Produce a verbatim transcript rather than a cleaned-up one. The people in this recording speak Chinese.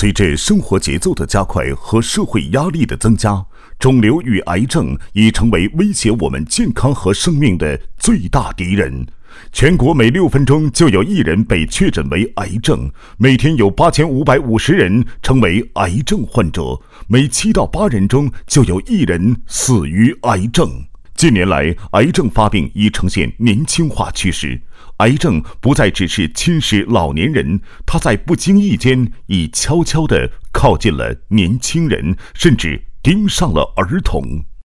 随着生活节奏的加快和社会压力的增加，肿瘤与癌症已成为威胁我们健康和生命的最大敌人。全国每六分钟就有一人被确诊为癌症，每天有八千五百五十人成为癌症患者，每七到八人中就有一人死于癌症。近年来，癌症发病已呈现年轻化趋势，癌症不再只是侵蚀老年人，它在不经意间已悄悄地靠近了年轻人，甚至盯上了儿童。